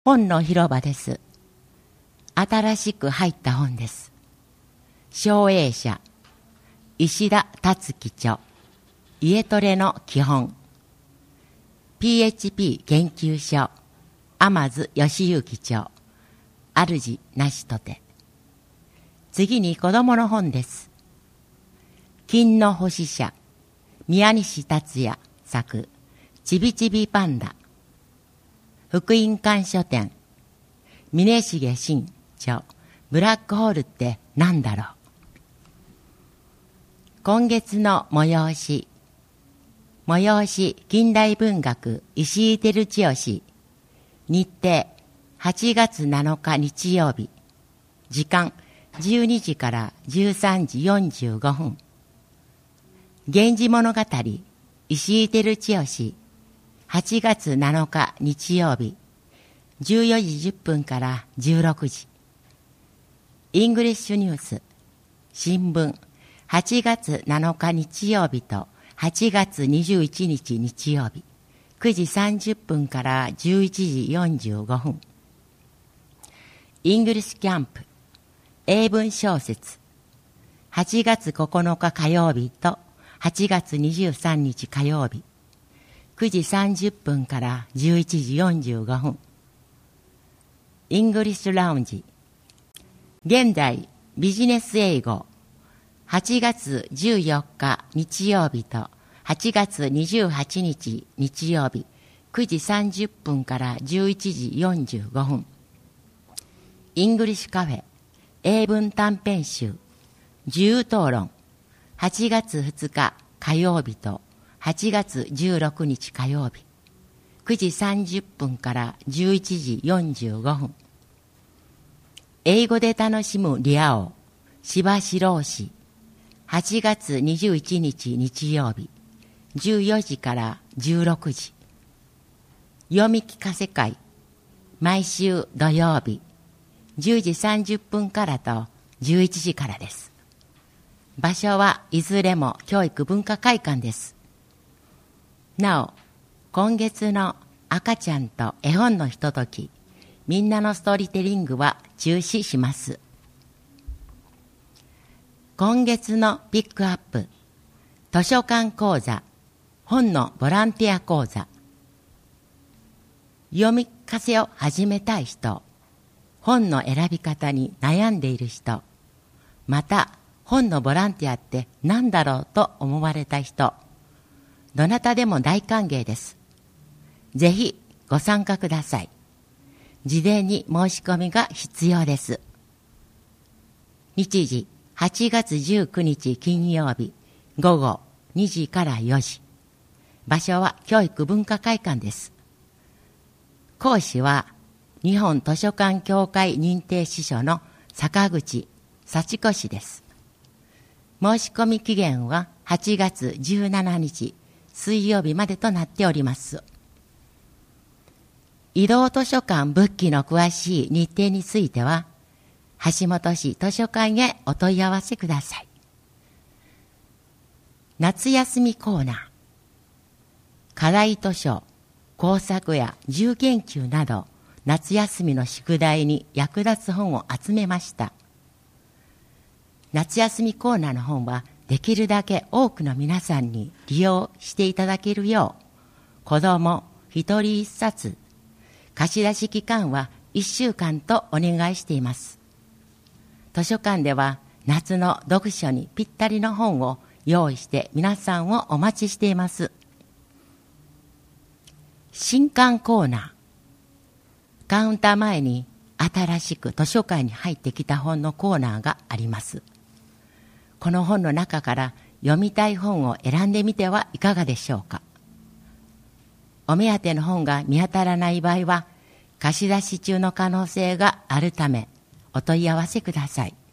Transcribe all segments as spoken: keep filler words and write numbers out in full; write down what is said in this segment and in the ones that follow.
本の広場です。新しく入った本です。小英社石田達樹著、家トレの基本。 ピーエイチピー 研究所天津義行著、主なしとて。次に子供の本です。金の星社宮西達也作、ちびちびパンダ。福音館書店峰重慎著、ブラックホールって何だろう。今月の催し催し近代文学石井照千日程はちがつなのか日曜日、時間じゅうにじからじゅうさんじよんじゅうごふん。源氏物語石井照千はちがつなのか日曜日、じゅうよじじゅっぷんからじゅうろくじ。イングリッシュニュース新聞はちがつなのか日曜日とはちがつにじゅういちにち日曜日、くじさんじゅっぷんからじゅういちじよんじゅうごふん。イングリッシュキャンプ英文小説はちがつここのか火曜日とはちがつにじゅうさんにち火曜日、くじさんじゅっぷんからじゅういちじよんじゅうごふん。イングリッシュラウンジ現代ビジネス英語はちがつじゅうよっか日曜日とはちがつにじゅうはちにち日曜日、くじさんじゅっぷんからじゅういちじよんじゅうごふん。イングリッシュカフェ英文短編集自由討論はちがつふつか火曜日とはちがつじゅうろくにち火曜日、くじさんじゅっぷんからじゅういちじよんじゅうごふん。英語で楽しむリア王柴四郎氏はちがつにじゅういちにち日曜日、じゅうよじからじゅうろくじ。読み聞かせ会毎週土曜日じゅうじさんじゅっぷんからとじゅういちじからです。場所はいずれも教育文化会館です。なお、今月の赤ちゃんと絵本のひととき、みんなのストーリーテリングは中止します。今月のピックアップ、図書館講座、本のボランティア講座。読み聞かせを始めたい人、本の選び方に悩んでいる人、また本のボランティアって何だろうと思われた人、どなたでも大歓迎です。ぜひご参加ください。事前に申し込みが必要です。日時はちがつじゅうくにち金曜日ごごにじからよじ。場所は教育文化会館です。講師は日本図書館協会認定司書の坂口幸子氏です。申し込み期限ははちがつじゅうしちにち水曜日までとなっております。移動図書館仏記の詳しい日程については橋本市図書館へお問い合わせください。夏休みコーナー、課題図書、工作や自由研究など夏休みの宿題に役立つ本を集めました。夏休みコーナーの本はできるだけ多くの皆さんに利用していただけるよう、子ども一人一冊、貸し出し期間はいっしゅうかんとお願いしています。図書館では夏の読書にぴったりの本を用意して皆さんをお待ちしています。新刊コーナー、カウンター前に新しく図書館に入ってきた本のコーナーがあります。この本の中から読みたい本を選んでみてはいかがでしょうか。お目当ての本が見当たらない場合は貸し出し中の可能性があるためお問い合わせください。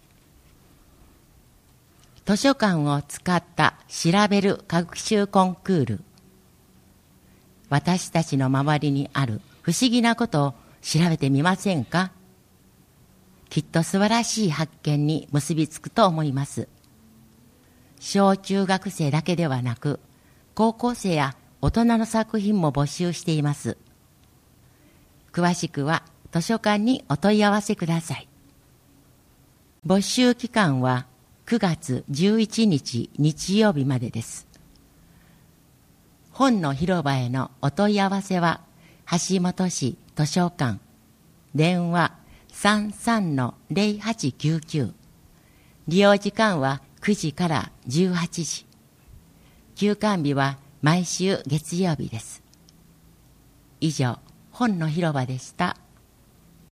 図書館を使った調べる学習コンクール。私たちの周りにある不思議なことを調べてみませんか。きっと素晴らしい発見に結びつくと思います。小中学生だけではなく高校生や大人の作品も募集しています。 詳しくは図書館にお問い合わせください。募集期間はくがつじゅういちにち日曜日までです。本の広場へのお問い合わせは橋本市図書館、電話 さんさんのぜろはちきゅうきゅう、利用時間はくじからじゅうはちじ、休館日は毎週月曜日です。以上、本の広場でした。